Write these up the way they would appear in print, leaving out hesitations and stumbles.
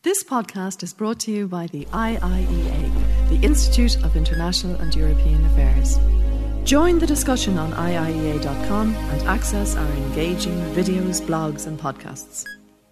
This podcast is brought to you by the IIEA, the Institute of International and European Affairs. Join the discussion on IIEA.com and access our engaging videos, blogs and podcasts.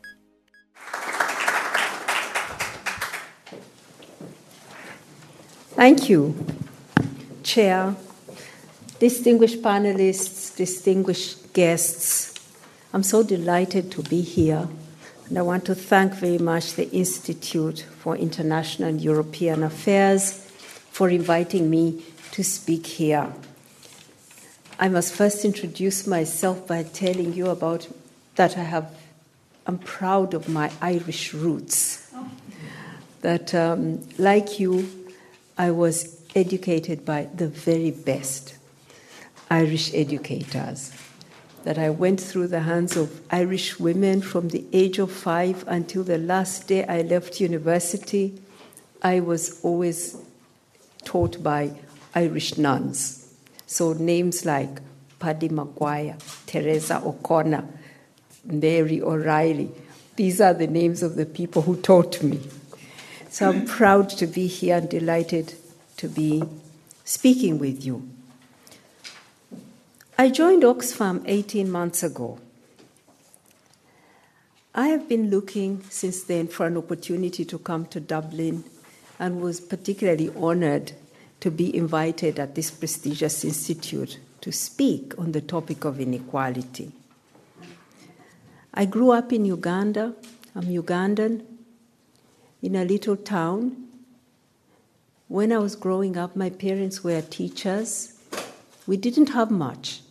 Thank you, Chair, distinguished panelists, distinguished guests. I'm so delighted to be here, and I want to thank very much the Institute for International and European Affairs for inviting me to speak here. I must first introduce myself by telling you about that I'm proud of my Irish roots. That, like you, I was educated by the very best Irish educators. That I went through the hands of Irish women from the age of 5 until the last day I left university. I was always taught by Irish nuns. So names like Paddy Maguire, Teresa O'Connor, Mary O'Reilly, these are the names of the people who taught me. So I'm proud to be here and delighted to be speaking with you. I joined Oxfam 18 months ago. I have been looking since then for an opportunity to come to Dublin and was particularly honored to be invited at this prestigious institute to speak on the topic of inequality. I grew up in Uganda. I'm Ugandan, in a little town. When I was growing up, my parents were teachers. We didn't have much.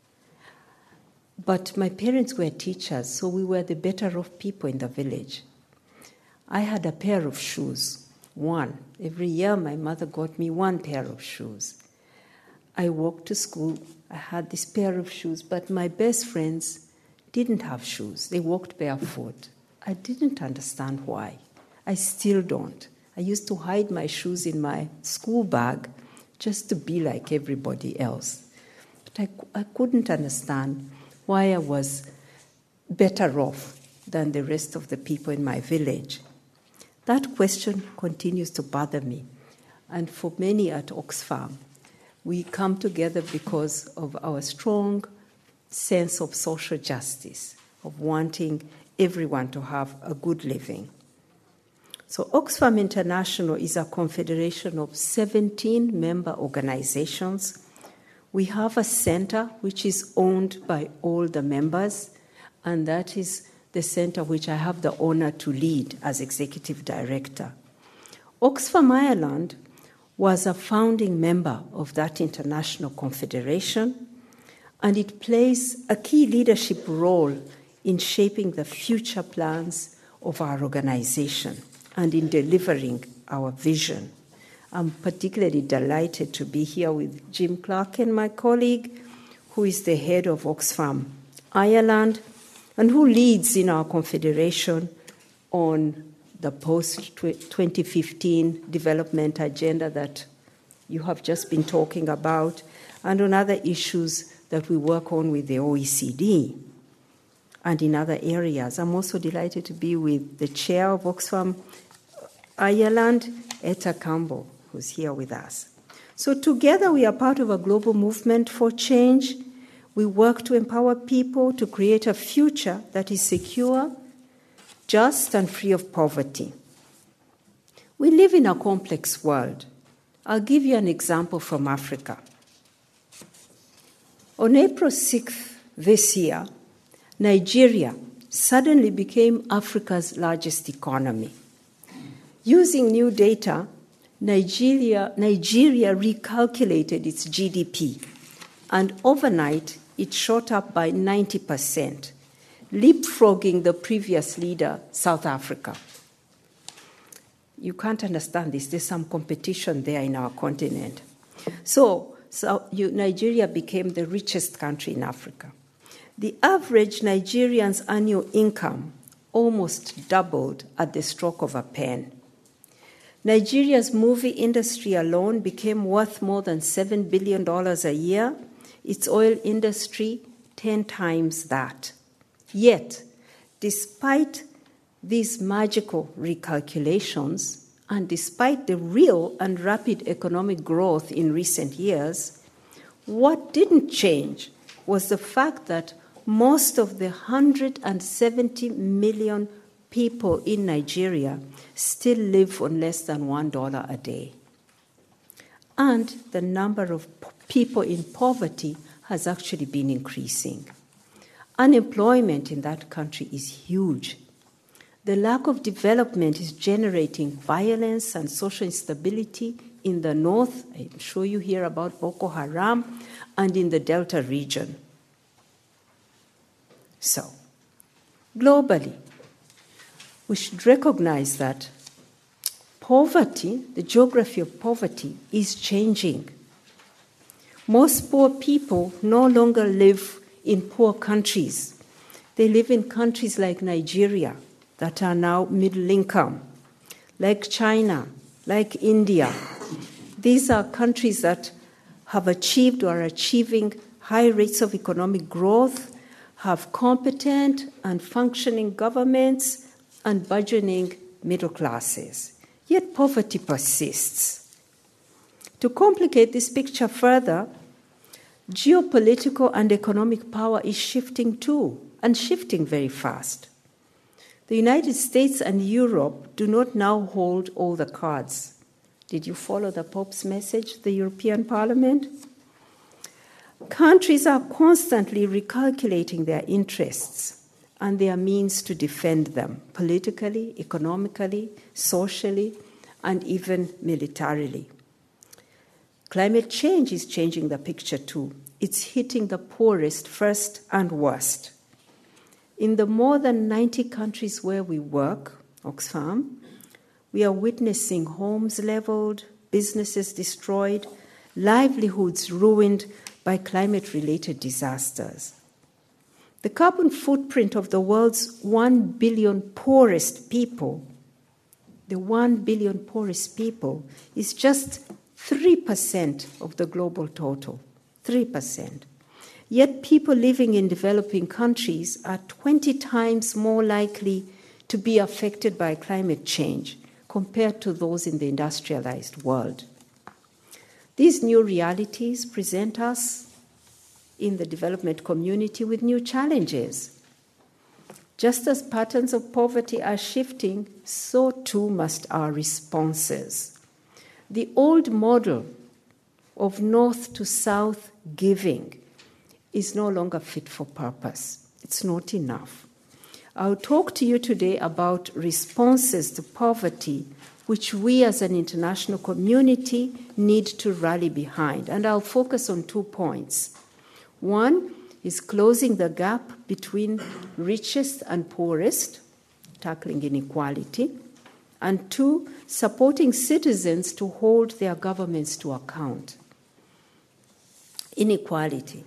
But my parents were teachers, so we were the better off people in the village. I had a pair of shoes, one. Every year my mother got me one pair of shoes. I walked to school, I had this pair of shoes, but my best friends didn't have shoes. They walked barefoot. I didn't understand why. I still don't. I used to hide my shoes in my school bag just to be like everybody else. But I couldn't understand why I was better off than the rest of the people in my village. That question continues to bother me. And for many at Oxfam, we come together because of our strong sense of social justice, of wanting everyone to have a good living. So Oxfam International is a confederation of 17 member organizations. We have a center which is owned by all the members, and that is the center which I have the honor to lead as executive director. Oxfam Ireland was a founding member of that international confederation, and it plays a key leadership role in shaping the future plans of our organization and in delivering our vision. I'm particularly delighted to be here with Jim Clark and my colleague, who is the head of Oxfam Ireland and who leads in our confederation on the post-2015 development agenda that you have just been talking about, and on other issues that we work on with the OECD and in other areas. I'm also delighted to be with the chair of Oxfam Ireland, Etta Campbell, who's here with us. So together we are part of a global movement for change. We work to empower people to create a future that is secure, just, and free of poverty. We live in a complex world. I'll give you an example from Africa. On April 6th this year, Nigeria suddenly became Africa's largest economy. Using new data, Nigeria recalculated its GDP, and overnight it shot up by 90%, leapfrogging the previous leader, South Africa. You can't understand this. There's some competition there in our continent. So Nigeria became the richest country in Africa. The average Nigerian's annual income almost doubled at the stroke of a pen. Nigeria's movie industry alone became worth more than $7 billion a year, its oil industry 10 times that. Yet, despite these magical recalculations, and despite the real and rapid economic growth in recent years, what didn't change was the fact that most of the 170 million people in Nigeria still live on less than $1 a day. And the number of people in poverty has actually been increasing. Unemployment in that country is huge. The lack of development is generating violence and social instability in the north. I'm sure you hear about Boko Haram, and in the Delta region. So, globally, we should recognize that poverty, the geography of poverty, is changing. Most poor people no longer live in poor countries. They live in countries like Nigeria that are now middle income, like China, like India. These are countries that have achieved or are achieving high rates of economic growth, have competent and functioning governments, and burgeoning middle classes. Yet poverty persists. To complicate this picture further, geopolitical and economic power is shifting too, and shifting very fast. The United States and Europe do not now hold all the cards. Did you follow the Pope's message, the European Parliament? Countries are constantly recalculating their interests and their means to defend them, politically, economically, socially, and even militarily. Climate change is changing the picture too. It's hitting the poorest first and worst. In the more than 90 countries where we work, Oxfam, we are witnessing homes leveled, businesses destroyed, livelihoods ruined by climate-related disasters. The carbon footprint of the world's 1 billion poorest people, the 1 billion poorest people, is just 3% of the global total, 3%. Yet people living in developing countries are 20 times more likely to be affected by climate change compared to those in the industrialized world. These new realities present us in the development community with new challenges. Just as patterns of poverty are shifting, so too must our responses. The old model of north to south giving is no longer fit for purpose. It's not enough. I'll talk to you today about responses to poverty which we as an international community need to rally behind. And I'll focus on 2 points. One is closing the gap between richest and poorest, tackling inequality. And 2, supporting citizens to hold their governments to account. Inequality.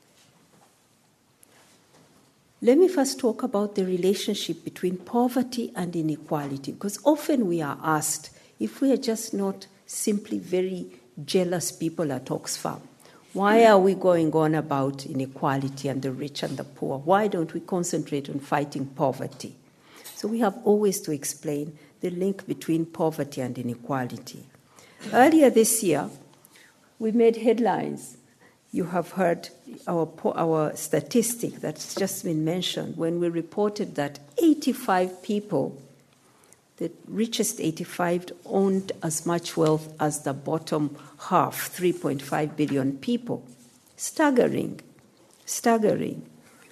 Let me first talk about the relationship between poverty and inequality, because often we are asked if we are just not simply very jealous people at Oxfam. Why are we going on about inequality and the rich and the poor? Why don't we concentrate on fighting poverty? So we have always to explain the link between poverty and inequality. Earlier this year, we made headlines. You have heard our statistic that's just been mentioned when we reported that 85 people, the richest 85, owned as much wealth as the bottom half, 3.5 billion people. Staggering, staggering.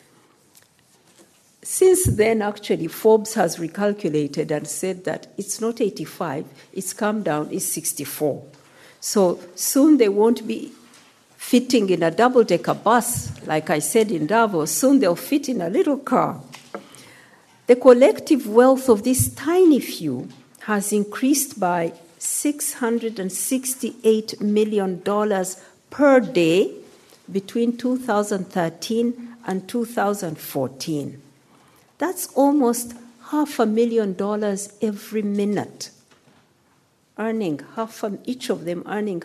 Since then, actually, Forbes has recalculated and said that it's not 85, it's come down, it's 64. So soon they won't be fitting in a double-decker bus, like I said in Davos. Soon they'll fit in a little car. The collective wealth of this tiny few has increased by $668 million per day between 2013 and 2014. That's almost $500,000 every minute. Each of them earning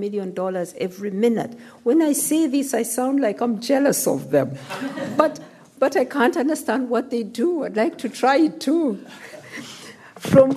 $500,000 every minute. When I say this, I sound like I'm jealous of them. But but I can't understand what they do. I'd like to try it too. From